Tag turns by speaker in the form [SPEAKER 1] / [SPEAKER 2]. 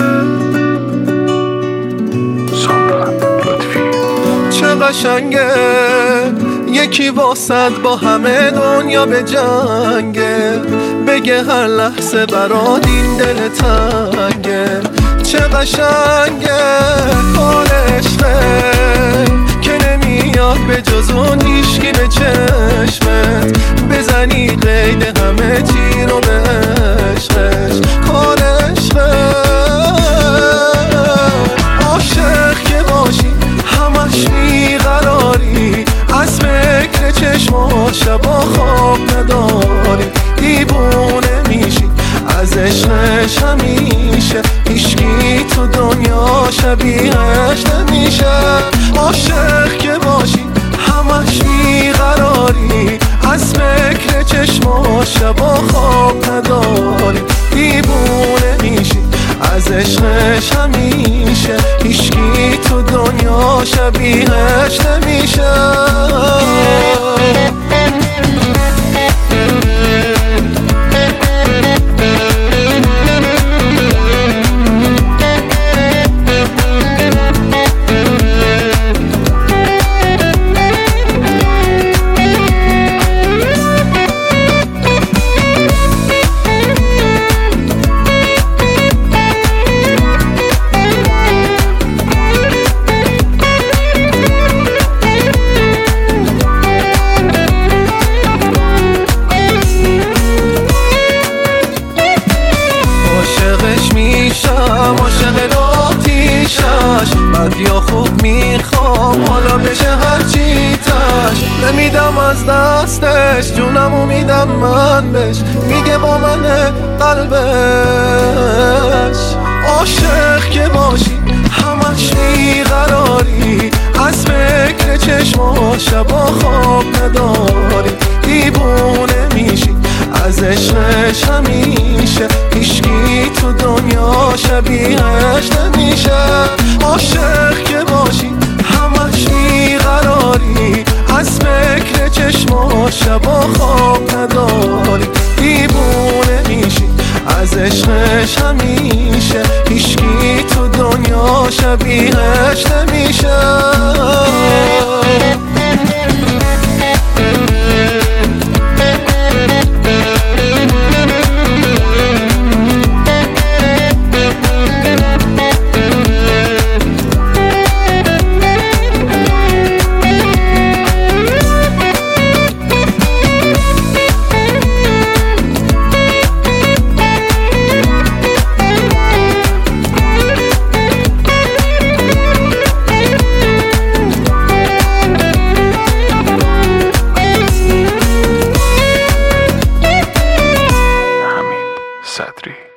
[SPEAKER 1] چه قشنگه یکی واسد با همه دنیا به جنگه، بگه هر لحظه برات این دل تنگه. چه قشنگه حال عشقه که نمیاد به جز اون هیشکی به چشمت، بزنی قید همه چی رو به عشقش. حال عشقه عاشق که باشی همش بیقراری، از فکر چشما شبا خواب نداری، دیوونه میشی از عشقش همیشه، هیچکی تو دنیا شبیهش نمیشه. عاشق که باشی همش بیقراری، از فکر چشما شبا خواب نداری، دیوونه میشی از عشقش همیشه، هیچکی تو دنیا شبیهش نمیشه. عاشق آتیشش بد یا خوب میخوام حالا بشه هرچی تش، نمیدم از دستش جونمو میدم من بهش، میگه با من قلبش. عاشق که باشی همش بیقراری، از فکر چشما شبا خواب نداری، دیوونه میشی از عشقش همیشه، هیچکی تو دنیا شبیهش نمیشه. عاشق که باشی همش بیقراری، از فکر چشما شبا خواب نداری، دیوونه میشی از عشقش همیشه، هیچکی تو دنیا شبیهش نمیشه.
[SPEAKER 2] صدری